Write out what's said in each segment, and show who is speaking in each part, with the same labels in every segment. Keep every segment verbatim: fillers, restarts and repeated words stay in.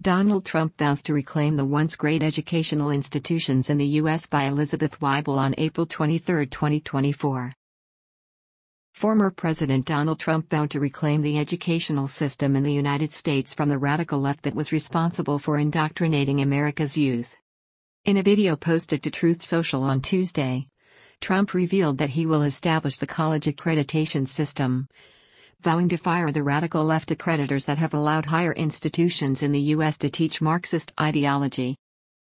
Speaker 1: Donald Trump vows to reclaim the once great educational institutions in the U S by Elizabeth Weibel on April twenty-third, twenty twenty-four. Former President Donald Trump vowed to reclaim the educational system in the United States from the radical left that was responsible for indoctrinating America's youth. In a video posted to Truth Social on Tuesday, Trump revealed that he will establish the college accreditation system, vowing to fire the radical left accreditors that have allowed higher institutions in the U S to teach Marxist ideology.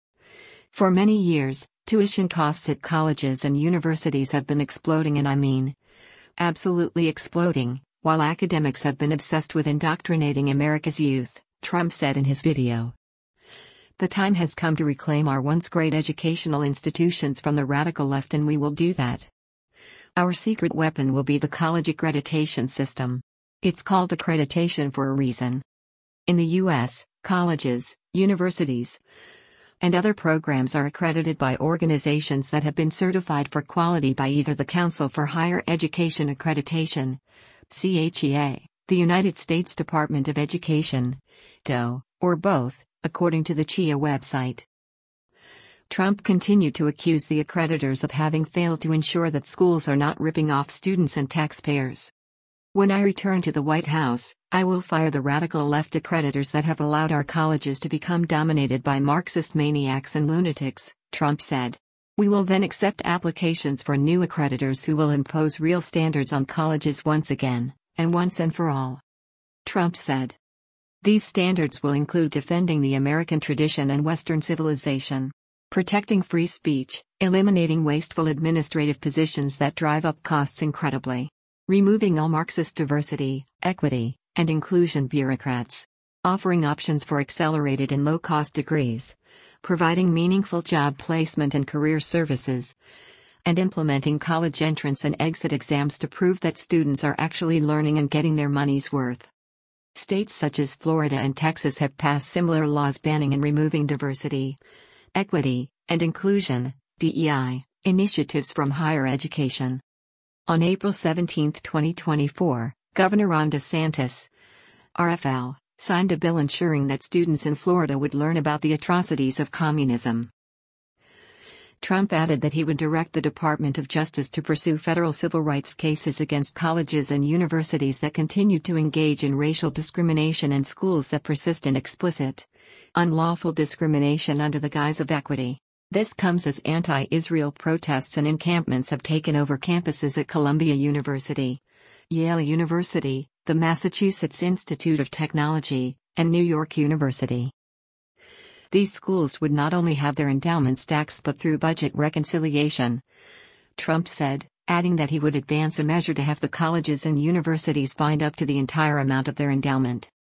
Speaker 1: For many years, tuition costs at colleges and universities have been exploding, and I mean, absolutely exploding, while academics have been obsessed with indoctrinating America's youth, Trump said in his video. The time has come to reclaim our once great educational institutions from the radical left, and we will do that. Our secret weapon will be the college accreditation system. It's called accreditation for a reason. In the U S, colleges, universities, and other programs are accredited by organizations that have been certified for quality by either the Council for Higher Education Accreditation, C H E A, the United States Department of Education, D O, or both, according to the C H E A website. Trump continued to accuse the accreditors of having failed to ensure that schools are not ripping off students and taxpayers. When I return to the White House, I will fire the radical left accreditors that have allowed our colleges to become dominated by Marxist maniacs and lunatics, Trump said. We will then accept applications for new accreditors who will impose real standards on colleges once again, and once and for all. Trump said. These standards will include defending the American tradition and Western civilization, protecting free speech, eliminating wasteful administrative positions that drive up costs incredibly, removing all Marxist diversity, equity, and inclusion bureaucrats, offering options for accelerated and low-cost degrees, providing meaningful job placement and career services, and implementing college entrance and exit exams to prove that students are actually learning and getting their money's worth. States such as Florida and Texas have passed similar laws banning and removing diversity, equity, and inclusion, D E I, initiatives from higher education. On April seventeenth, twenty twenty-four, Governor Ron DeSantis, R F L, signed a bill ensuring that students in Florida would learn about the atrocities of communism. Trump added that he would direct the Department of Justice to pursue federal civil rights cases against colleges and universities that continue to engage in racial discrimination and schools that persist in explicit, unlawful discrimination under the guise of equity. This comes as anti-Israel protests and encampments have taken over campuses at Columbia University, Yale University, the Massachusetts Institute of Technology, and New York University. These schools would not only have their endowments taxed but through budget reconciliation, Trump said, adding that he would advance a measure to have the colleges and universities find up to the entire amount of their endowment.